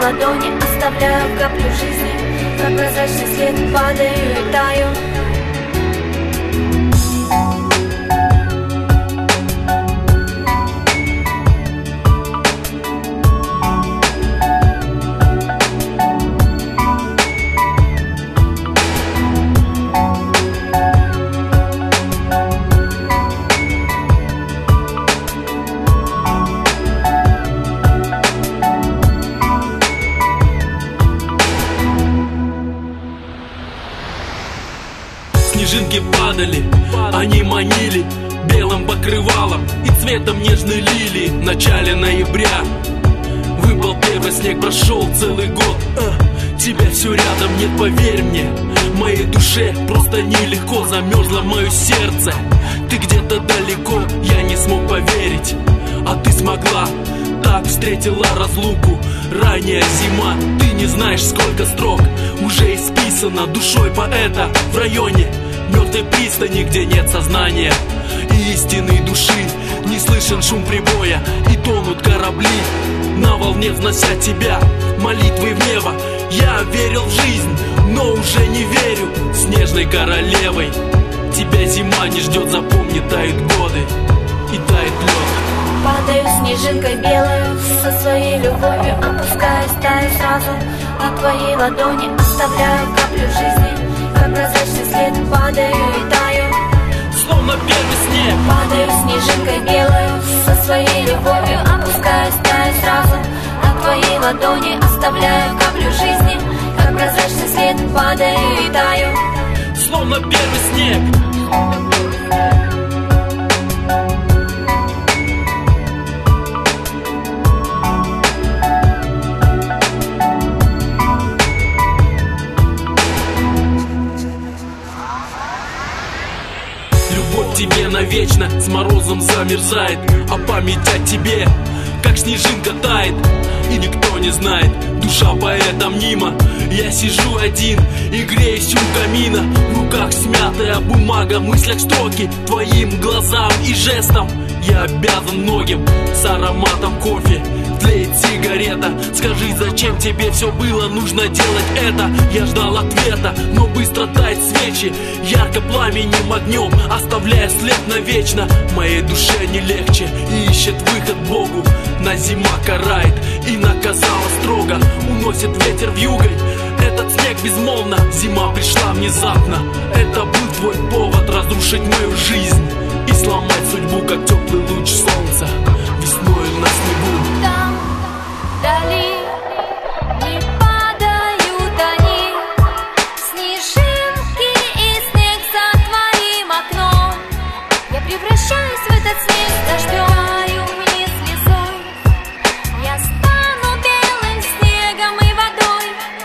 ладони оставляю каплю жизни, как прозрачный след падаю и таю. Снежинки падали, они манили белым покрывалом и цветом нежной лилии. В начале ноября выпал первый снег, прошел целый год. Тебя все рядом нет, поверь мне. Моей душе просто нелегко, замерзло мое сердце. Ты где-то далеко, я не смог поверить, а ты смогла. Так встретила разлуку, ранняя зима. Ты не знаешь, сколько строк уже исписано душой поэта в районе мертвой пристани, где нет сознания и истинной души. Не слышен шум прибоя и тонут корабли на волне, взнося тебя молитвы в небо. Я верил в жизнь, но уже не верю. Снежной королевой тебя зима не ждет, запомни, тают годы и тает лед. Падаю снежинкой белою, со своей любовью опускаюсь, таю сразу на твоей ладони, оставляю каплю жизни, как прозрачный след падаю и таю. Словно первый снег. Падаю снежинкой белою, со своей любовью опускаюсь, таю сразу на твоей ладони, оставляю каплю жизни, как прозрачный след падаю и таю. Словно первый снег. Тебе навечно с морозом замерзает, а память о тебе, как снежинка, тает. И никто не знает, душа поэта мнима. Я сижу один и греюсь у камина, в руках смятая бумага, в мыслях строки твоим глазам и жестам. Я обязан многим, с ароматом кофе тлеет сигарета. Скажи, зачем тебе все было нужно делать это? Я ждал ответа, но быстро тает свечи, ярко пламенем огнем, оставляя след навечно. Моей душе не легче и ищет выход Богу. На зима карает и наказала строго, уносит ветер вьюгой этот снег безмолвно. Зима пришла внезапно, это был твой повод разрушить мою жизнь и сломать судьбу, как теплый луч солнца весной на снегу. Там, вдали, не падают они, снежинки и снег за твоим окном. Я превращаюсь в этот снег с дождем, таю вниз слезой. Я стану белым снегом и водой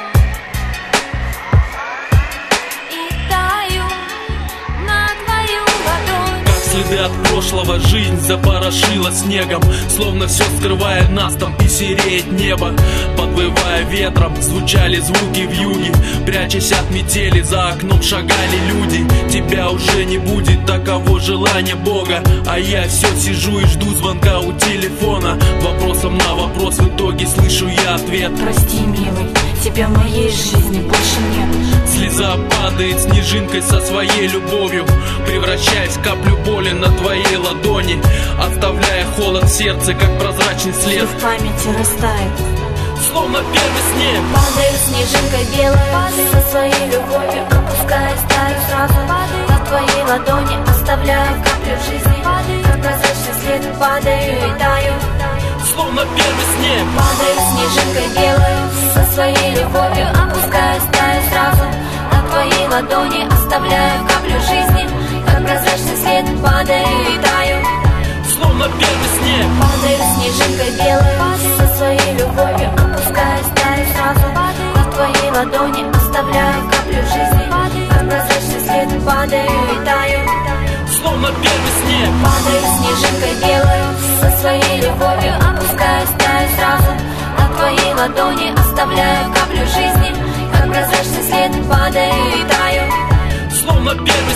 и таю на твою ладонь. Как следы от прошлого жизнь запорошила снегом, словно все скрывает нас там и сереет небо. Подвывая ветром, звучали звуки вьюги, прячась от метели, за окном шагали люди. Тебя уже не будет, таково желание Бога, а я все сижу и жду звонка у телефона. Вопросом на вопрос в итоге слышу я ответ: прости, милый, тебя в моей жизни больше нет. Слеза падает снежинкой со своей любовью, превращаясь в каплю боли на твоей ладони, оставляя холод в сердце, как прозрачный след. Все в памяти растает, словно первый снег. падаю снежинкой белой, со своей любовью опускаюсь, таю сразу на твоей ладони, оставляю каплю жизни, как прозрачный след падаю и таю. Словно первый снег. Падаю снежинкой белой, со своей любовью опускаюсь, таю сразу на твоей ладони, оставляю каплю жизни, как прозрачный след падаю и таю. Словно первый снег. Падаю снежинкой белой, со своей любовью опускаюсь, таю сразу на твоей ладони, оставляю каплю жизни, как прозрачный след падаю и таю. Словно первый снег. Падаю снежинкой белой, со своей любовью опускаюсь, таю сразу на твоей ладони, оставляю каплю жизни, как прозрачный след падаю и таю. Словно первый